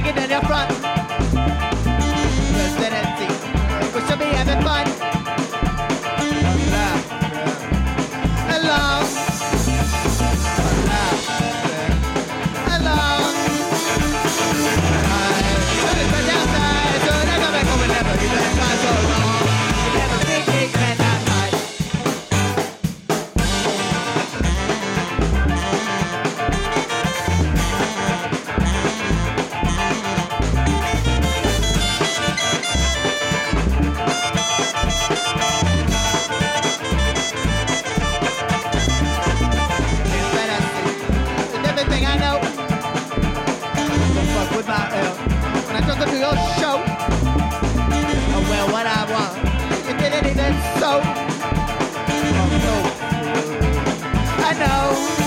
it in your front. Just empty. We should be having fun. Hello. To your show. Oh well, what I want, you didn't even so. Oh no, I know.